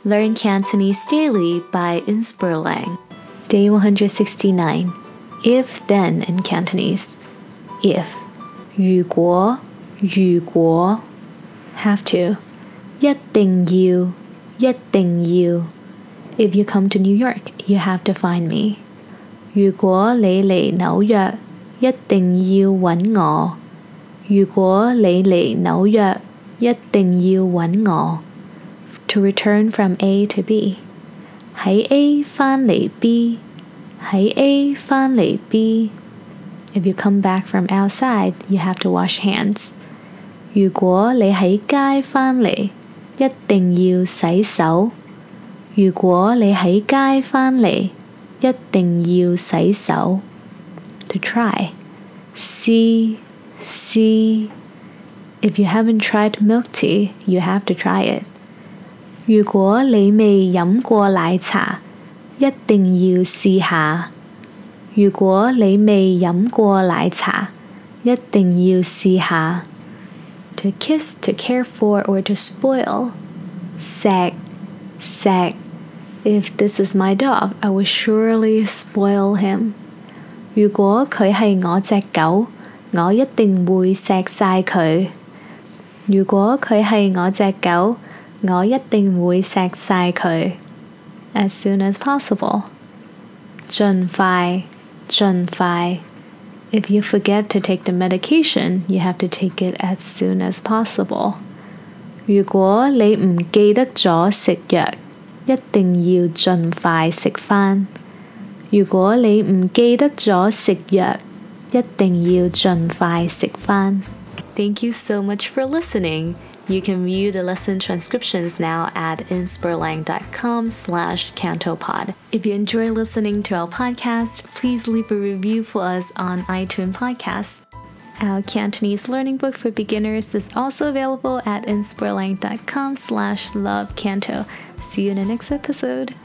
Learn Cantonese daily by Inspirlang. Day 169. If then in Cantonese. If. 如果have to. 一定要 If you come to New York, you have to find me. 如果你嚟紐約，一定要搵我。如果你嚟紐約，一定要搵我。To return from A to B. 喺 A 返嚟 B. 喺 A 返嚟 B. If you come back from outside, you have to wash hands. 如果你喺街返嚟，一定要洗手。如果你喺街返嚟，一定要洗手。To try. See. If you haven't tried milk tea, you have to try it. 如果你未飲過奶茶，一定要試下。如果你未飲過奶茶，一定要試下。To kiss, to care for, or to spoil. 錫。If this is my dog, I will surely spoil him. 如果佢係我隻狗，我一定會錫晒佢。如果佢係我隻狗，我一定會錫晒佢。As soon as possible. 盡快。If you forget to take the medication, you have to take it as soon as possible. 如果你唔記得咗食藥，一定要盡快食返。如果你唔記得咗食藥，一定要盡快食返。Thank you so much for listening. You can view the lesson transcriptions now at inspirlang.com/cantopod. If you enjoy listening to our podcast, please leave a review for us on iTunes Podcasts. Our Cantonese learning book for beginners is also available at inspirlang.com/lovecanto. See you in the next episode.